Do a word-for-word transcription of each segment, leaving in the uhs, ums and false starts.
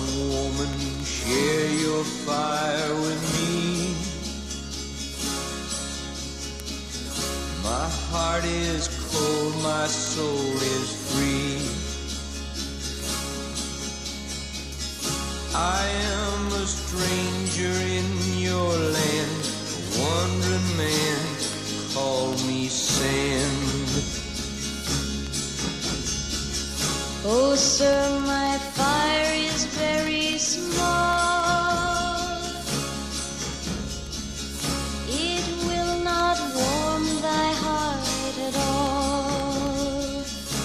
woman, share your fire with me. My heart is cold, my soul is free. I am a stranger in your land, a wandering man, call me sand. Oh, sir, my fire is very small. It will not warm thy heart at all.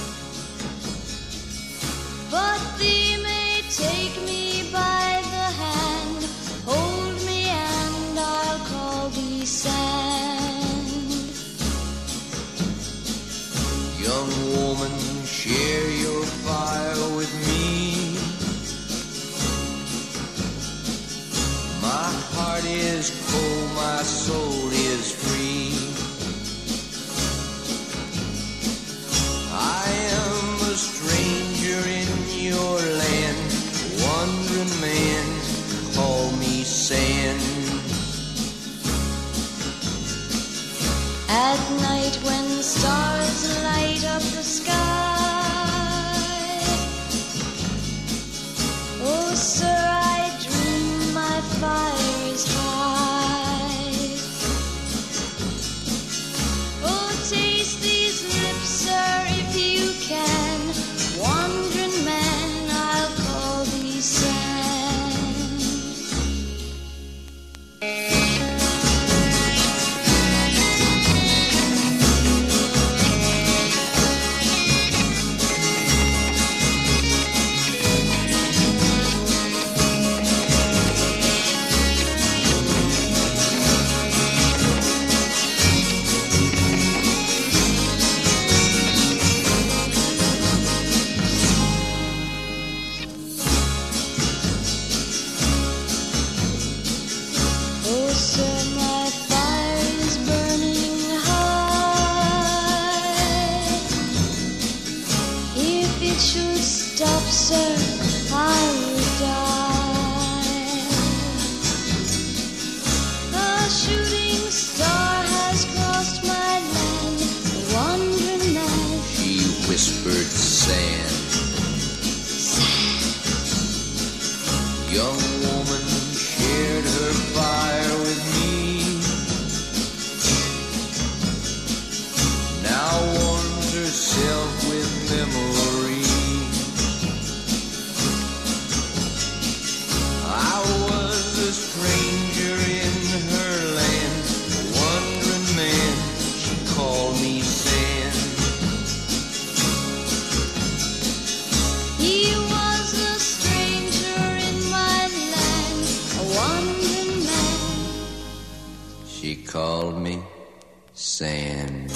But thee may take me by the hand, hold me and I'll call thee sand. Young woman, share your fire with me. My heart is cold, my soul is free. I am a stranger in your land, wandering man, call me sand. At night when stars light up the sky, oh, sir, I dream my fire is high. Oh, taste these lips, sir, if you can. Wandering man, I'll call thee sand. Oh, sir, my fire is burning high. If it should stop, sir, I will die. A shooting star has crossed my land, a wandering man. She whispered sand. Young woman shared her fire with me. Now warms herself with memory. I was a stranger in her land, a wandering man, she called me sand. He was a stranger in my land, a wandering man. She called me sand.